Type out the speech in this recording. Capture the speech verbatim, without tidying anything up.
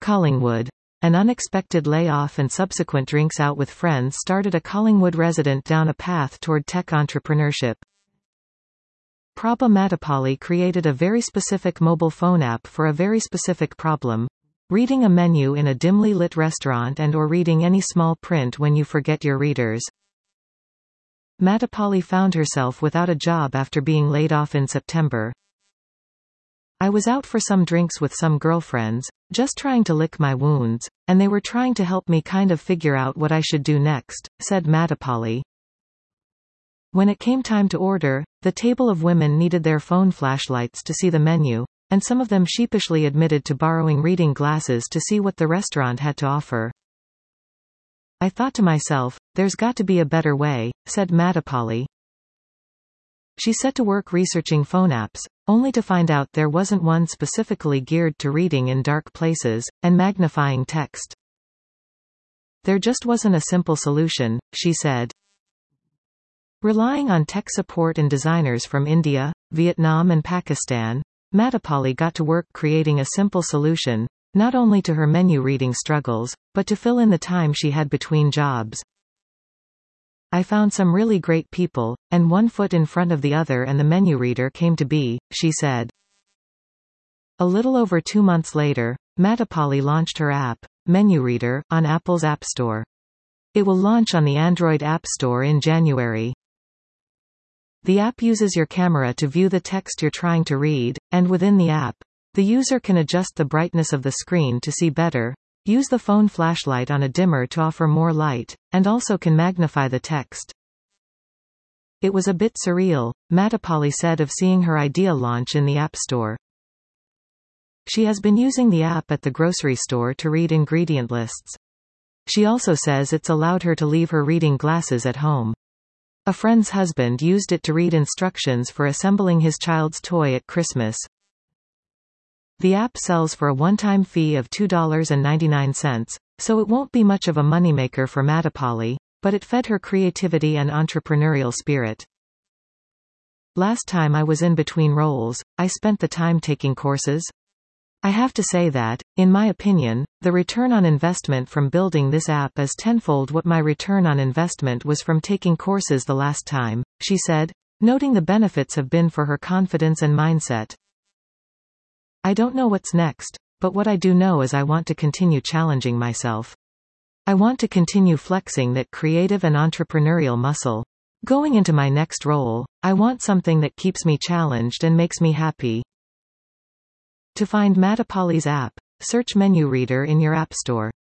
Collingwood. An unexpected layoff and subsequent drinks out with friends started a Collingwood resident down a path toward tech entrepreneurship. Prabha Mattapalli created a very specific mobile phone app for a very specific problem. Reading a menu in a dimly lit restaurant and or reading any small print when you forget your readers. Mattapalli found herself without a job after being laid off in September. I was out for some drinks with some girlfriends, just trying to lick my wounds, and they were trying to help me kind of figure out what I should do next, said Mattapalli. When it came time to order, the table of women needed their phone flashlights to see the menu, and some of them sheepishly admitted to borrowing reading glasses to see what the restaurant had to offer. I thought to myself, there's got to be a better way, said Mattapalli. She set to work researching phone apps, only to find out there wasn't one specifically geared to reading in dark places, and magnifying text. There just wasn't a simple solution, she said. Relying on tech support and designers from India, Vietnam and Pakistan, Mattapalli got to work creating a simple solution, not only to her menu reading struggles, but to fill in the time she had between jobs. I found some really great people, and one foot in front of the other and the menu reader came to be, she said. A little over two months later, Mattapalli launched her app, Menu Reader, on Apple's App Store. It will launch on the Android App Store in January. The app uses your camera to view the text you're trying to read, and within the app, the user can adjust the brightness of the screen to see better, use the phone flashlight on a dimmer to offer more light, and also can magnify the text. It was a bit surreal, Mattapalli said of seeing her idea launch in the App Store. She has been using the app at the grocery store to read ingredient lists. She also says it's allowed her to leave her reading glasses at home. A friend's husband used it to read instructions for assembling his child's toy at Christmas. The app sells for a one-time fee of two dollars and ninety-nine cents, so it won't be much of a moneymaker for Mattapalli, but it fed her creativity and entrepreneurial spirit. Last time I was in between roles, I spent the time taking courses. I have to say that, in my opinion, the return on investment from building this app is tenfold what my return on investment was from taking courses the last time, she said, noting the benefits have been for her confidence and mindset. I don't know what's next, but what I do know is I want to continue challenging myself. I want to continue flexing that creative and entrepreneurial muscle. Going into my next role, I want something that keeps me challenged and makes me happy. To find Mattapalli's app, search Menu Reader in your App Store.